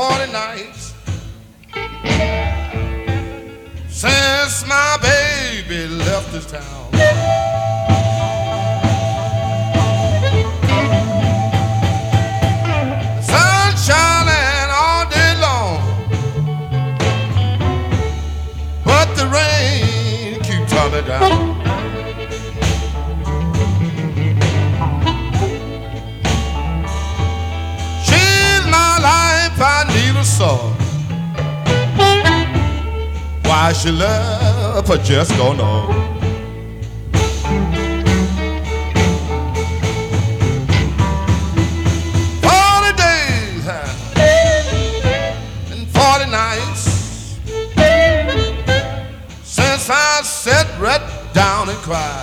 40 nights since my baby left this town. The sun shining all day long, but the rain keeps coming down. I never saw why she left, I just don't know. "40 days and 40 nights since I sat right down and cried.